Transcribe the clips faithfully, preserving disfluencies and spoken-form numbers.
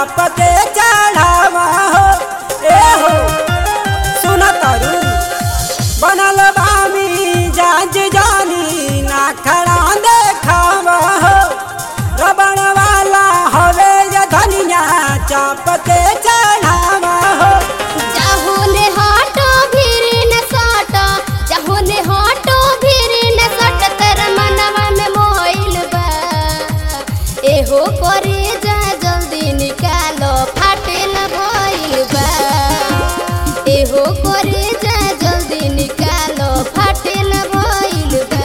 चाप के चढ़ावा हो। ए हो सुना तारू बनल बामी जाज जानी ना खड़ा देखावा हो। रबड़ वाला हवे या धनिया चाप के चढ़ावा हो। जाहुने हटो भीर न सटो, जाहुने हटो भीर न सट, तर मनवा में मोइल बा। एहो करे जा जल्दी निकालो फाटेल भइल बा। एहो करे जा जल्दी निकालो फाटेल भइल बा।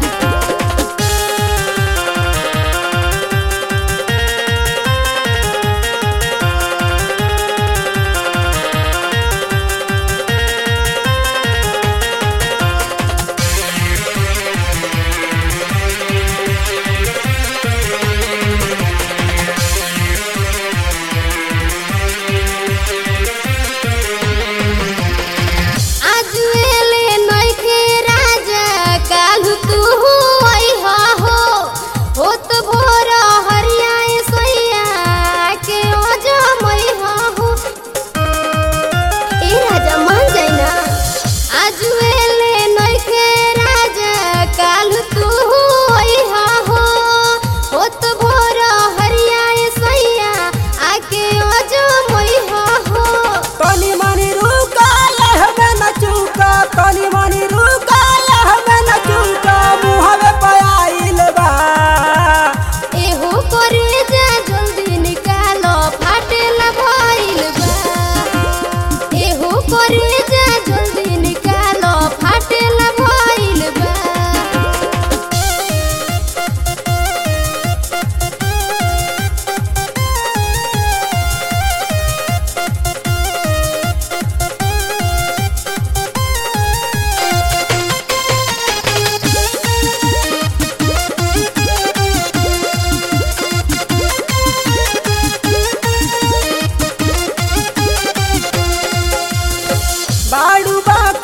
बाड़ू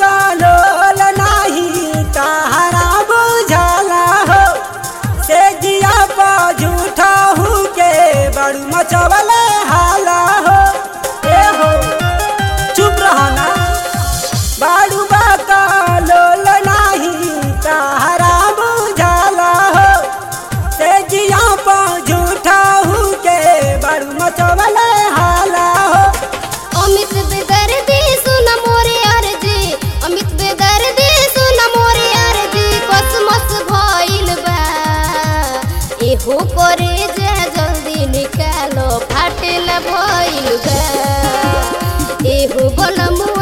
बकलोल नाही तहरा बुझला हो। से जिया पा झूठा हु के बड़ू मचवले हाला हो। ए हो चुप रहना। बाड़ू बकलोल नाही तहरा बुझला हो। से जिया पा झूठा हु के बड़ू मचवले हाला हो। अमित बेदर्दी सुन मोरे अर्जी, अमित बेदर्दी सुन मोरे अर्जी, कसमस भइल बा। एहो करे जा जल्दी निकालो फाटेल भइल बा। एहो बलम